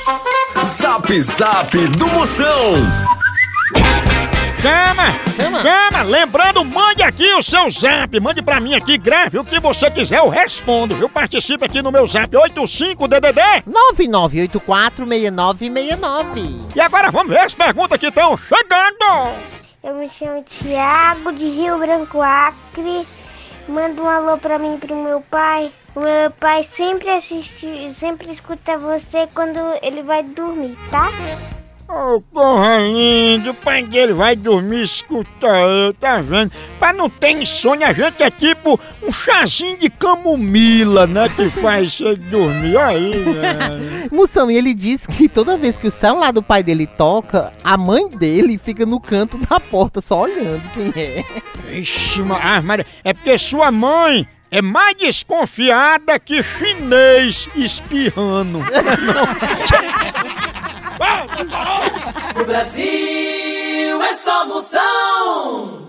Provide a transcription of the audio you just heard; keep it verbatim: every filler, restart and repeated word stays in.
Zap Zap do Moção. Chama, chama, chama, lembrando, mande aqui o seu zap, mande pra mim aqui, grave o que você quiser, eu respondo, viu? Participe aqui no meu zap, oito cinco D D D nove nove oito quatro seis nove seis nove. E agora vamos ver as perguntas que estão chegando. Eu me chamo Thiago, de Rio Branco, Acre. Manda um alô pra mim e pro meu pai. O meu pai sempre assiste, sempre escuta você quando ele vai dormir, tá? Oh, porra linda, o pai dele vai dormir, escuta eu, tá vendo? Pra não ter insônia, a gente é tipo um chazinho de camomila, né? Que faz você dormir, olha aí, né? Moção, e ele diz que toda vez que o celular do pai dele toca, a mãe dele fica no canto da porta só olhando quem é. Ixi, ah, Maria, é porque sua mãe é mais desconfiada que chinês espirrando. O Brasil é só Moção.